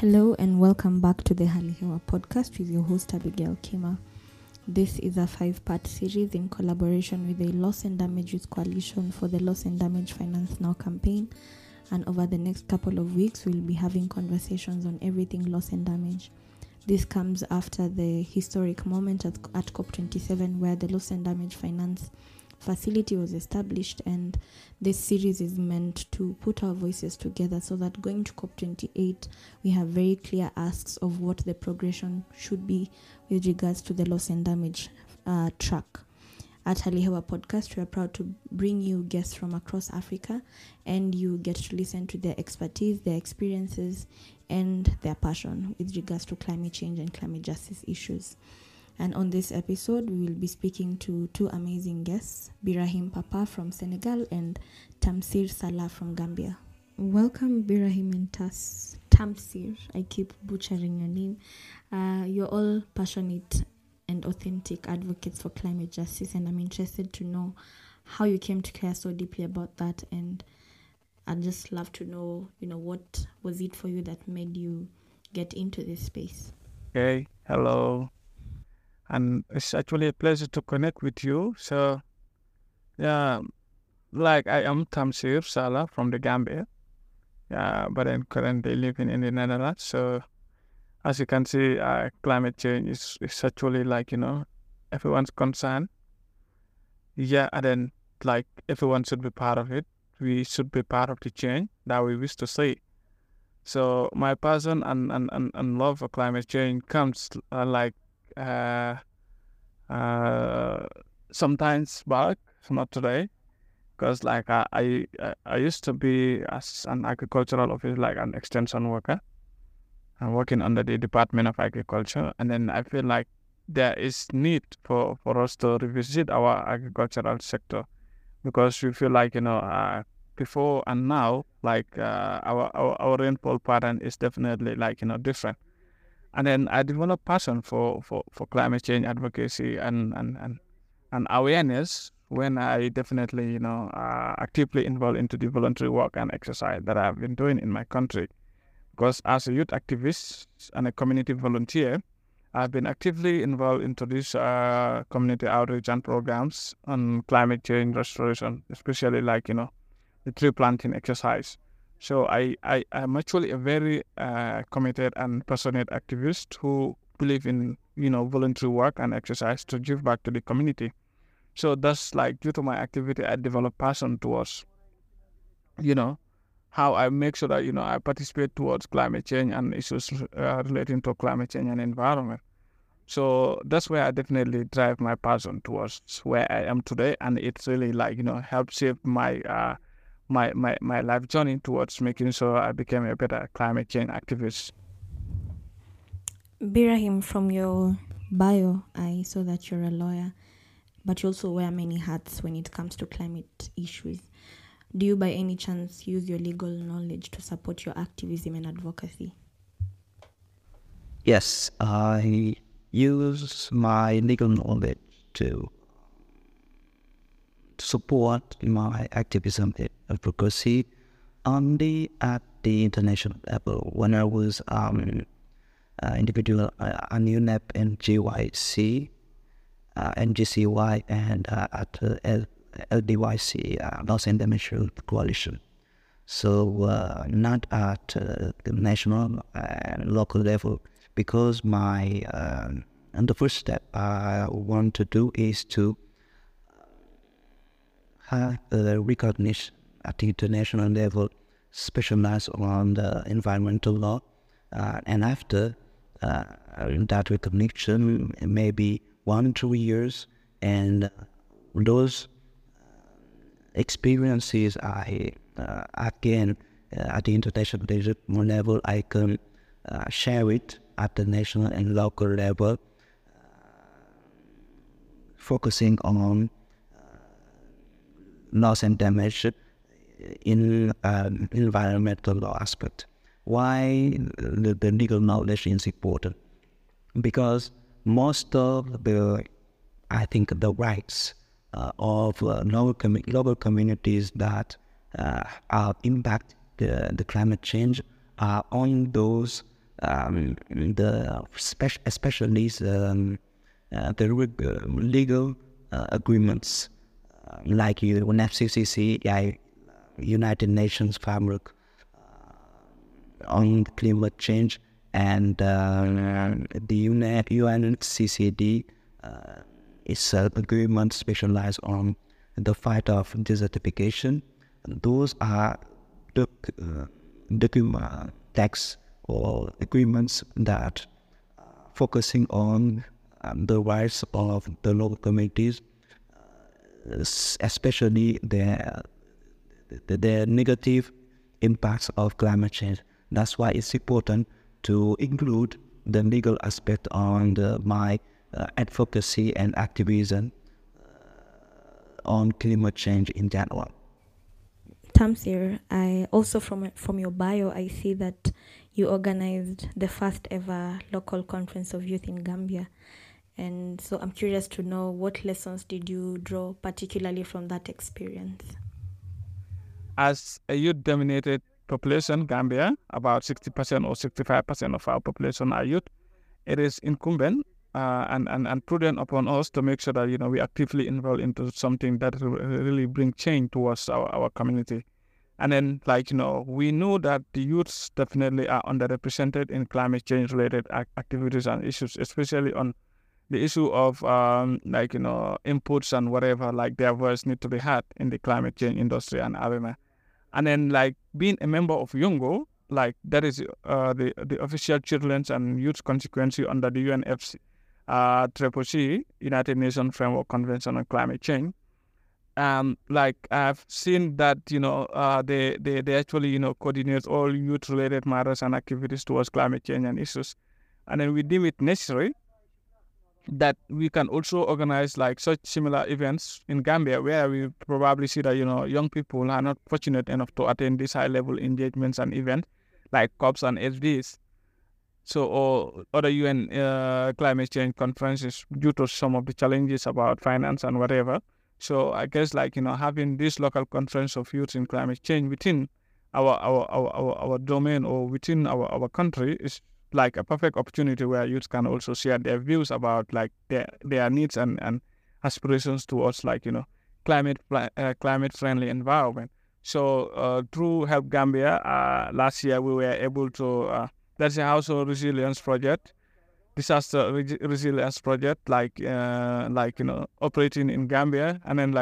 Hello and welcome back to the Hali Hewa podcast with your host Abigail Kima. This is a 5-part series in collaboration with the Loss and Damage Youth Coalition for the Loss and Damage Finance Now campaign. And over the next couple of weeks, we'll be having conversations on everything loss and damage. This comes after the historic moment at COP27 where the Loss and Damage Finance facility was established, and this series is meant to put our voices together so that going to COP28 we have very clear asks of what the progression should be with regards to the loss and damage track. At Hali Hewa podcast, we are proud to bring you guests from across Africa, and you get to listen to their expertise, their experiences, and their passion with regards to climate change and climate justice issues. And on this episode, we will be speaking to two amazing guests, Birahim Papa from Senegal and Tamsir Salah from Gambia. Welcome, Birahim and Tamsir. I keep butchering your name. You're all passionate and authentic advocates for climate justice, and I'm interested to know how you came to care so deeply about that. And I'd just love to know, what was it for you that made you get into this space? Okay, hello. And it's actually a pleasure to connect with you. So, I am Tamsir Salah from the Gambia. But I'm currently living in the Netherlands. So, as you can see, climate change is actually everyone's concern. And then everyone should be part of it. We should be part of the change that we wish to see. So, my passion and love for climate change comes sometimes back, not today, because I used to be as an agricultural officer, like an extension worker. I'm working under the Department of Agriculture, and then I feel like there is need for us to revisit our agricultural sector, because we feel before and now, our rainfall pattern is definitely different. And then I developed passion for climate change advocacy and awareness when I definitely, actively involved into the voluntary work and exercise that I've been doing in my country. Because as a youth activist and a community volunteer, I've been actively involved into these community outreach and programs on climate change restoration, especially the tree planting exercise. So I'm actually a very committed and passionate activist who believe in, voluntary work and exercise to give back to the community. So that's due to my activity, I develop passion towards, how I make sure that, I participate towards climate change and issues relating to climate change and environment. So that's where I definitely drive my passion towards where I am today. And it's really helped shape my my life journey towards making sure I became a better climate change activist. Birahim, from your bio, I saw that you're a lawyer, but you also wear many hats when it comes to climate issues. Do you by any chance use your legal knowledge to support your activism and advocacy? Yes, I use my legal knowledge to support my activism and advocacy only at the international level. When I was individual on UNEP and GYC, NGCY, and at LDYC, Loss and Damage Youth Coalition. So not at the national and local level, because my and the first step I want to do is to have recognition at the international level, specialized on the environmental law, and after that recognition, maybe 1-2 years, and those experiences I again at the international level, I can share it at the national and local level, focusing on loss and damage in environmental law aspect. Why the legal knowledge is important? Because most of the rights of local communities that are impact the climate change are on those especially the legal agreements like UNFCCC, United Nations Framework on climate change, and the UNCCD is an agreement specialized on the fight of desertification. Those are document texts or agreements that focusing on the rights of the local communities, especially their negative impacts of climate change. That's why it's important to include the legal aspect on my advocacy and activism on climate change in general. Tamsir, I also from your bio, I see that you organized the first ever local conference of youth in Gambia. And so I'm curious to know, what lessons did you draw particularly from that experience? As a youth-dominated population, Gambia, about 60% or 65% of our population are youth. It is incumbent and prudent upon us to make sure that we actively involve into something that will really bring change towards our community. And then we know that the youths definitely are underrepresented in climate change related activities and issues, especially on the issue of inputs and whatever, their voice need to be heard in the climate change industry and arena. And then being a member of YOUNGO, that is the official children's and youth constituency under the UNFCCC, United Nations Framework Convention on Climate Change. I've seen that they actually coordinate all youth related matters and activities towards climate change and issues. And then we deem it necessary that we can also organize such similar events in Gambia, where we probably see that young people are not fortunate enough to attend these high level engagements and events like COPs and SDs, or other UN climate change conferences, due to some of the challenges about finance and whatever. So I guess having this local conference of youth in climate change within our domain or within our country is a perfect opportunity where youth can also share their views about their needs and aspirations towards climate friendly environment. So through Help Gambia, last year we were able to that's a household resilience project, disaster resilience project, operating in Gambia, and then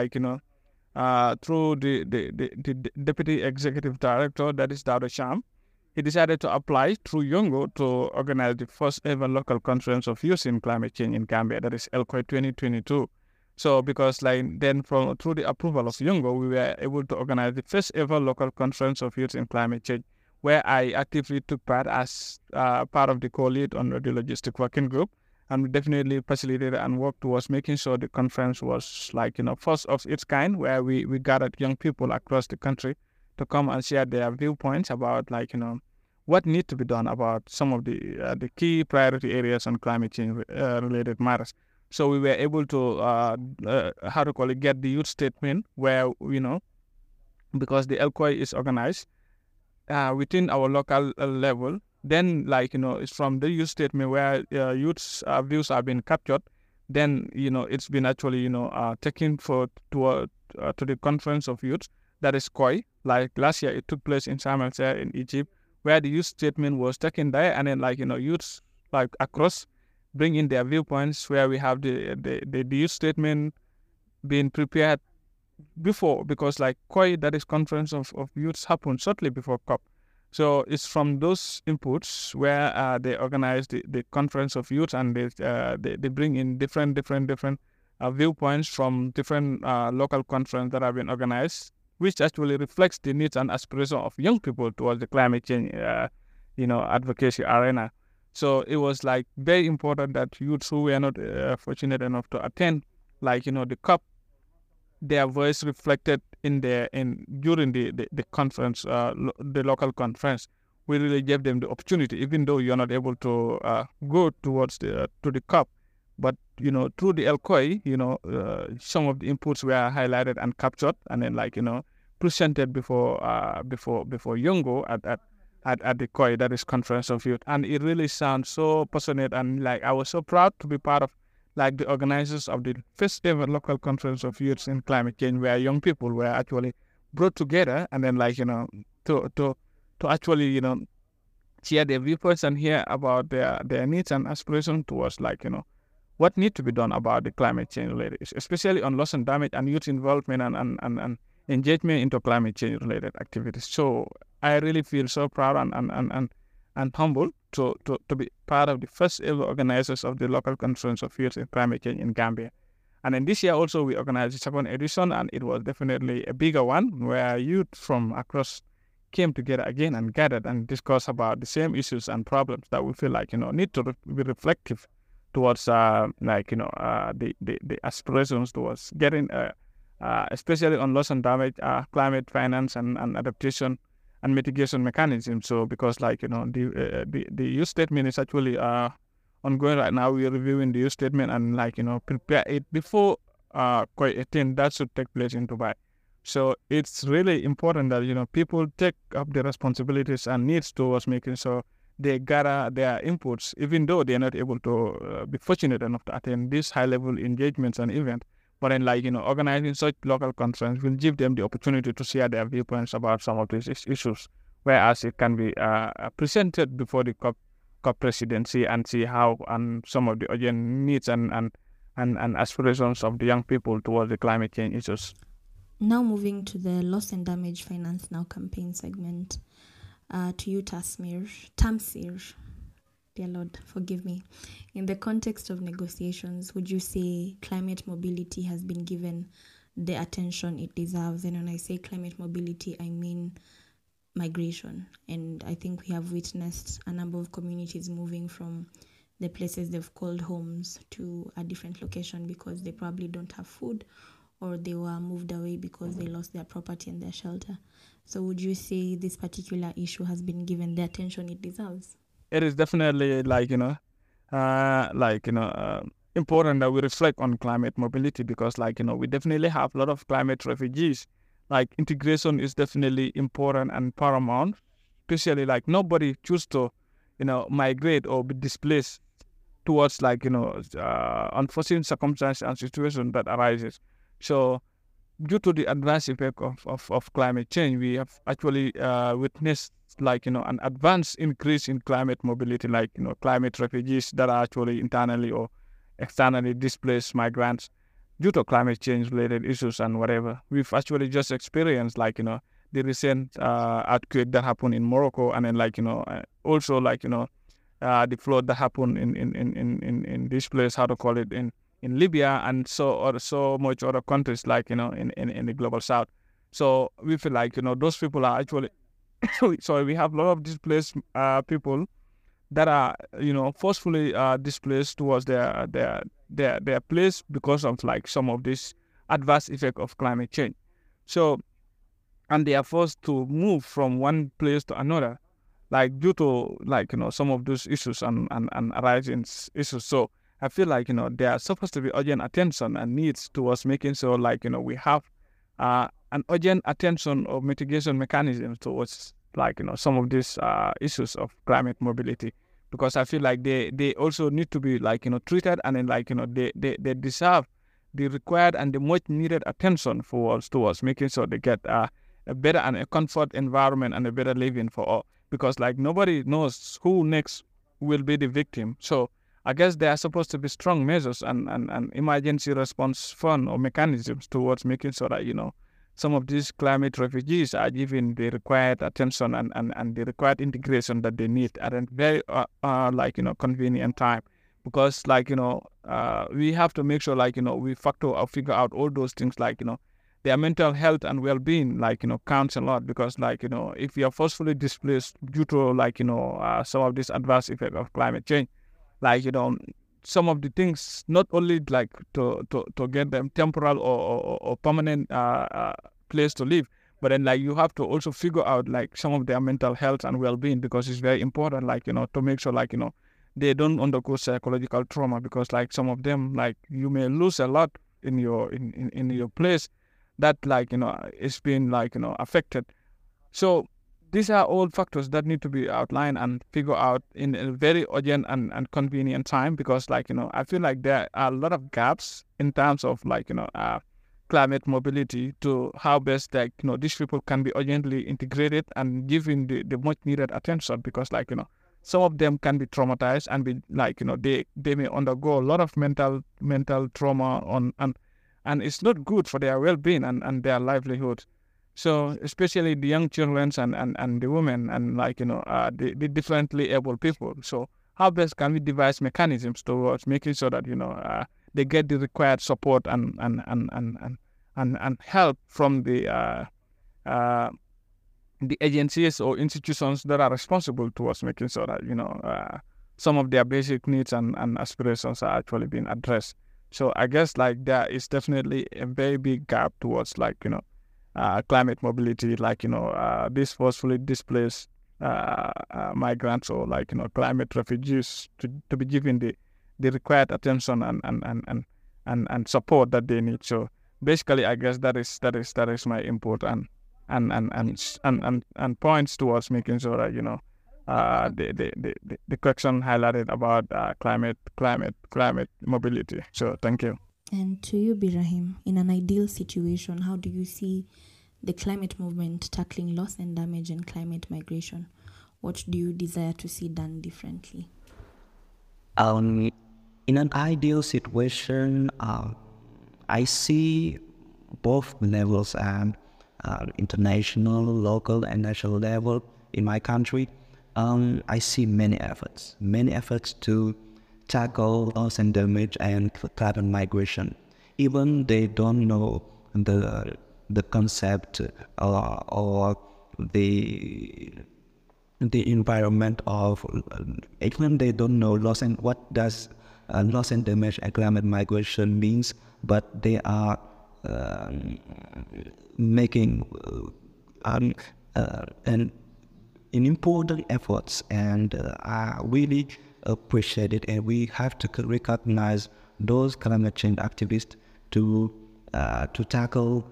through the deputy executive director, that is Dawda Sham, he decided to apply through YOUNGO to organize the first ever local conference of youth in climate change in Gambia, that is ELCOI 2022. So because then through the approval of YOUNGO, we were able to organize the first ever local conference of youth in climate change, where I actively took part as part of the co-lead on the logistic working group, and we definitely facilitated and worked towards making sure the conference was first of its kind, where we gathered young people across the country to come and share their viewpoints about what needs to be done about some of the key priority areas on climate change related matters. So we were able to get the youth statement, where because the ELCOI is organized within our local level, then it's from the youth statement where youth's views have been captured. Then it's been actually taken to the conference of youth, that is COI. Last year it took place in Sharm el Sheikh in Egypt, where the youth statement was taken there, and then youths across bring in their viewpoints, where we have the youth statement being prepared before, because COI, that is conference of youths, happened shortly before COP. So it's from those inputs where they organize the conference of youth, and they bring in different viewpoints from different local conferences that have been organized, which actually reflects the needs and aspirations of young people towards the climate change advocacy arena. So it was very important that youths who were not fortunate enough to attend the COP, their voice reflected during the conference, the local conference. We really gave them the opportunity, even though you're not able to go towards to the COP, but through the ELCOI, some of the inputs were highlighted and captured, and then presented before YOUNGO at the COI, that is Conference of Youth. And it really sounds so passionate, and like I was so proud to be part of like the organizers of the first ever local conference of youths in climate change, where young people were actually brought together, and then like, to actually, share their viewpoints and hear about their needs and aspirations towards like, what need to be done about the climate change related issues, especially on loss and damage and youth involvement and engagement into climate change related activities. So I really feel so proud and humbled to be part of the first ever organizers of the local conference of youth in climate change in Gambia. And then this year also we organized the second edition, and it was definitely a bigger one where youth from across came together again and gathered and discussed about the same issues and problems that we feel like, need to be reflective towards the aspirations towards getting especially on loss and damage, climate finance and adaptation and mitigation mechanisms. So because like, the youth statement is actually ongoing right now. We are reviewing the youth statement and like, prepare it before COI 18 that should take place in Dubai. So it's really important that, people take up the responsibilities and needs towards making sure they gather their inputs, even though they're not able to be fortunate enough to attend these high-level engagements and events. But then, like, organizing such local conference will give them the opportunity to share their viewpoints about some of these issues, whereas it can be presented before the COP presidency and see how and some of the urgent needs and aspirations of the young people towards the climate change issues. Now moving to the Loss and Damage Finance Now campaign segment. To you, Tamsir, dear Lord, forgive me. In the context of negotiations, would you say climate mobility has been given the attention it deserves? And when I say climate mobility, I mean migration. And I think we have witnessed a number of communities moving from the places they've called homes to a different location because they probably don't have food, or they were moved away because they lost their property and their shelter. So would you say this particular issue has been given the attention it deserves? It is definitely important that we reflect on climate mobility because we definitely have a lot of climate refugees. Like integration is definitely important and paramount, especially like nobody choose to, migrate or be displaced towards unforeseen circumstances and situations that arises. So due to the adverse effect of climate change, we have actually witnessed an advanced increase in climate mobility, climate refugees that are actually internally or externally displaced migrants due to climate change related issues and whatever. We've actually just experienced the recent earthquake that happened in Morocco, and then also the flood that happened in this place, how to call it, in Libya and so much other countries in the global south. So we feel those people are actually so we have a lot of displaced people that are forcefully displaced towards their place because of some of this adverse effect of climate change. So and they are forced to move from one place to another due to some of those issues and arising issues. So I feel there are supposed to be urgent attention and needs towards making sure we have an urgent attention or mitigation mechanisms towards some of these issues of climate mobility, because I feel they also need to be treated, and then they deserve the required and the much needed attention towards making sure they get a better and a comfort environment and a better living for all, because nobody knows who next will be the victim. So I guess there are supposed to be strong measures and emergency response fund or mechanisms towards making sure that, some of these climate refugees are given the required attention and the required integration that they need at a very, convenient time. Because, we have to make sure, we factor or figure out all those things, their mental health and well-being, counts a lot. Because, if you are forcefully displaced due to, some of this adverse effect of climate change, some of the things, not only to get them temporal or permanent place to live, but then you have to also figure out some of their mental health and well-being, because it's very important to make sure they don't undergo psychological trauma, because some of them you may lose a lot in your place that it's been affected. So these are all factors that need to be outlined and figure out in a very urgent and convenient time, because I feel like there are a lot of gaps in terms of climate mobility, to how best these people can be urgently integrated and given the much needed attention, because some of them can be traumatized and be they may undergo a lot of mental trauma on and it's not good for their well-being and their livelihood. So especially the young children and the women and the differently able people. So how best can we devise mechanisms towards making sure that they get the required support and help from the agencies or institutions that are responsible towards making sure that some of their basic needs and aspirations are actually being addressed. So I guess there is definitely a very big gap towards climate mobility, these forcefully displaced migrants or climate refugees to be given the required attention and support that they need. So basically, I guess that is my input and points towards making sure that the question highlighted about climate mobility. So thank you. And to you, Birahim, in an ideal situation, how do you see the climate movement tackling loss and damage and climate migration? What do you desire to see done differently? In an ideal situation, I see both levels, and international, local, and national level in my country. I see many efforts to tackle loss and damage and climate migration. Even they don't know the concept or the environment of, even they don't know what does loss and damage and climate migration means, but they are making an important efforts, and I really appreciate it. And we have to recognize those climate change activists to tackle,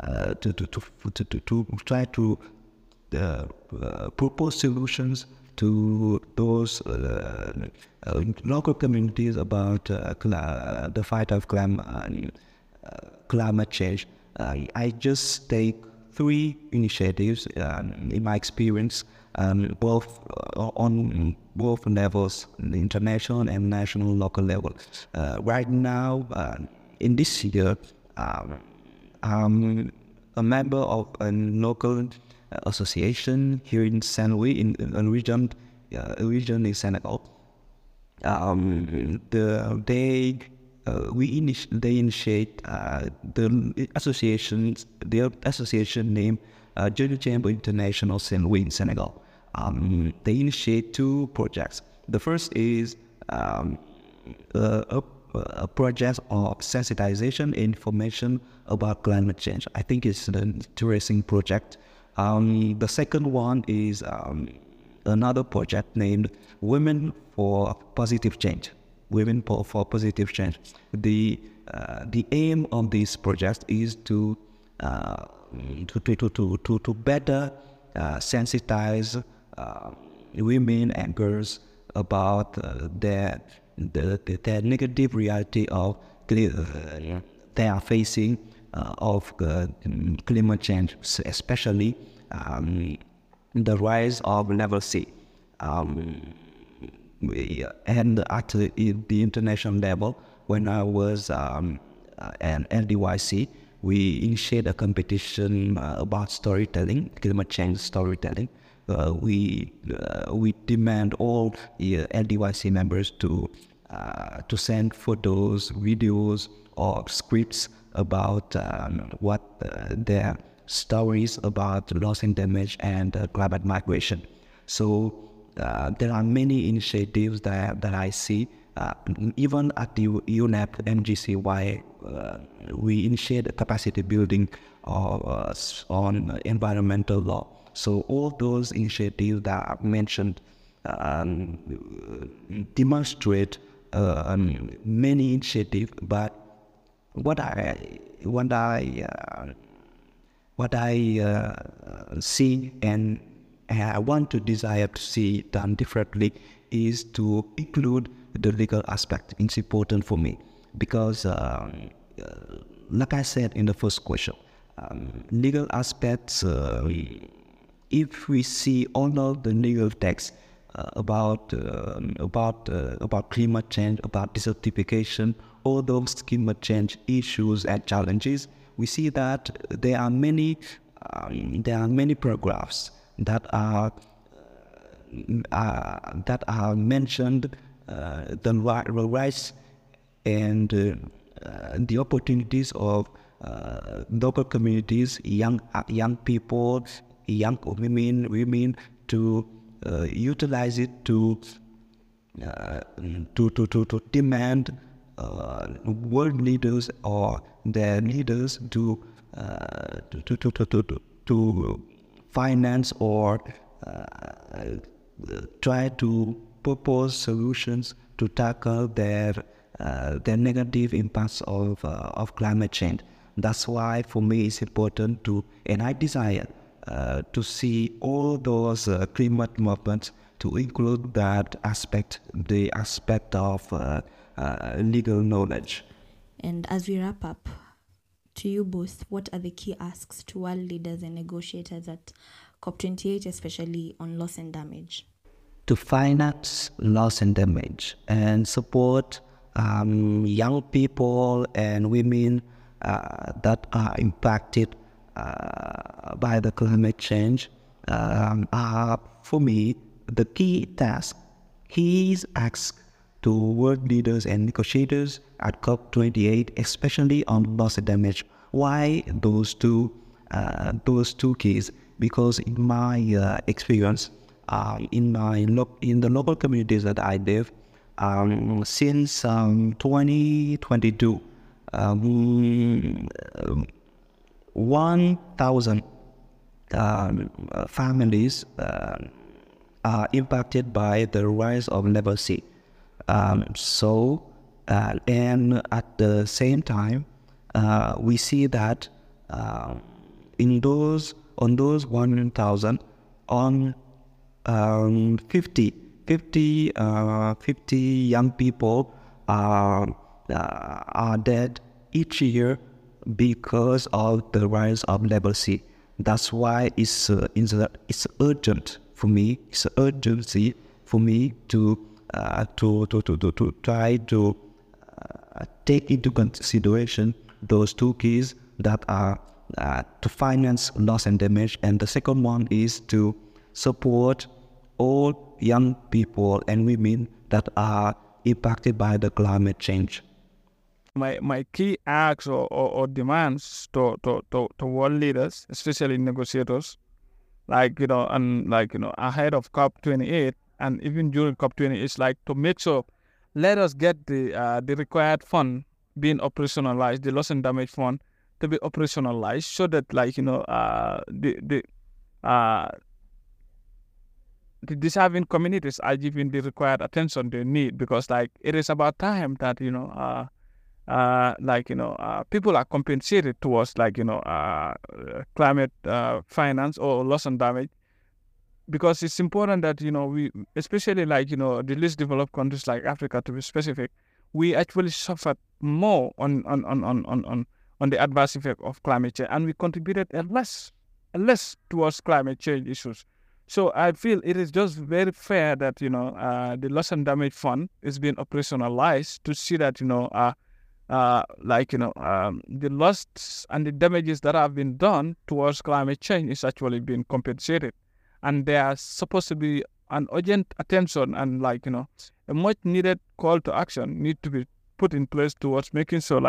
to try to propose solutions to those local communities about the fight of climate change. I just take 3 initiatives in my experience, both on both levels, the international and national, local level. Right now, in this year, I'm a member of a local association here in Saint Louis, in a region in Senegal. They initiate the association named Jeune Chambre International Saint Louis in Senegal. They initiate 2 projects. The first is a project of sensitization information about climate change. I think it's an interesting project. The second one is another project named Women for Positive Change. Women for Positive Change. The aim of this project is to better sensitize women and girls about the negative reality of they are facing of climate change, especially the rise of level C. And at the international level, when I was an LDYC, we initiated a competition about storytelling, climate change storytelling. We demand all LDYC members to send photos, videos, or scripts about what their stories about loss and damage and climate migration. So there are many initiatives that I see. Even at the UNEP MGCY, we initiate a capacity building on environmental law. So all those initiatives that I've mentioned demonstrate many initiatives. But what I see and I want to desire to see done differently is to include the legal aspect. It's important for me because, like I said in the first question, legal aspects, if we see all of the legal texts about climate change, about desertification, all those climate change issues and challenges, we see that there are many paragraphs that are mentioned the rights and the opportunities of local communities, young people, young women to utilize it to demand world leaders or their leaders to finance or try to propose solutions to tackle their negative impacts of climate change. That's why for me it's important and I desire to see all those climate movements to include that aspect, the aspect of legal knowledge. And as we wrap up, to you both, what are the key asks to world leaders and negotiators at COP28, especially on loss and damage? To finance loss and damage and support young people and women that are impacted by the climate change are, for me, the key task. He's asked to world leaders and negotiators at COP28, especially on loss and damage. Why those two keys? Because in my experience, in the local communities that I live, since 2022, 1,000 families are impacted by the rise of level C. And at the same time, we see that on those 1,000, on 50 young people are dead each year because of the rise of level C. That's why it's urgent for me. It's an urgency for me to try to take into consideration those two keys that are to finance loss and damage, and the second one is to support all young people and women that are impacted by the climate change. My key acts or demands to world leaders, especially negotiators, ahead of COP28 and even during COP28, is like to make sure, let us get the required fund being operationalized, the loss and damage fund to be operationalized, so that the deserving communities are given the required attention they need, because it is about time that people are compensated towards climate finance or loss and damage, because it's important that we, especially the least developed countries like Africa, to be specific, we actually suffered more on the adverse effect of climate change, and we contributed a less towards climate change issues. So I feel it is just very fair that the loss and damage fund is being operationalized to see that the loss and the damages that have been done towards climate change is actually being compensated, and there are supposed to be an urgent attention and a much needed call to action need to be put in place towards making sure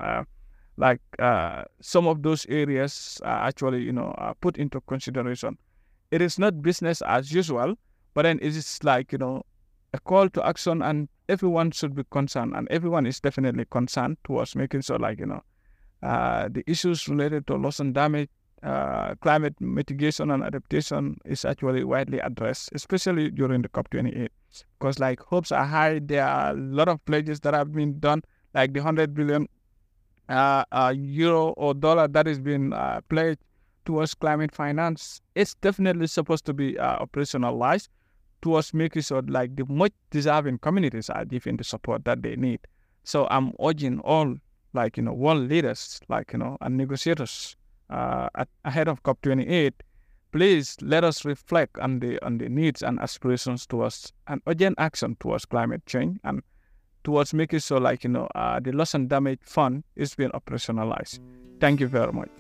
some of those areas are actually put into consideration. It is not business as usual, but then it is a call to action, and everyone should be concerned, and everyone is definitely concerned towards making sure the issues related to loss and damage, climate mitigation and adaptation is actually widely addressed, especially during the COP28, because hopes are high. There are a lot of pledges that have been done, like the 100 billion euro or dollar that is being pledged towards climate finance is definitely supposed to be operationalized towards making sure like the much deserving communities are given the support that they need. So I'm urging all world leaders and negotiators ahead of COP28, please let us reflect on the needs and aspirations towards an urgent action towards climate change and towards making sure the loss and damage fund is being operationalized. Thank you very much.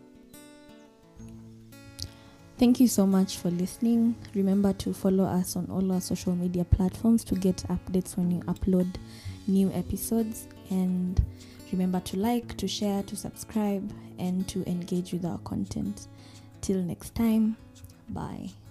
Thank you so much for listening. Remember to follow us on all our social media platforms to get updates when you upload new episodes. And remember to like, to share, to subscribe, and to engage with our content. Till next time, bye.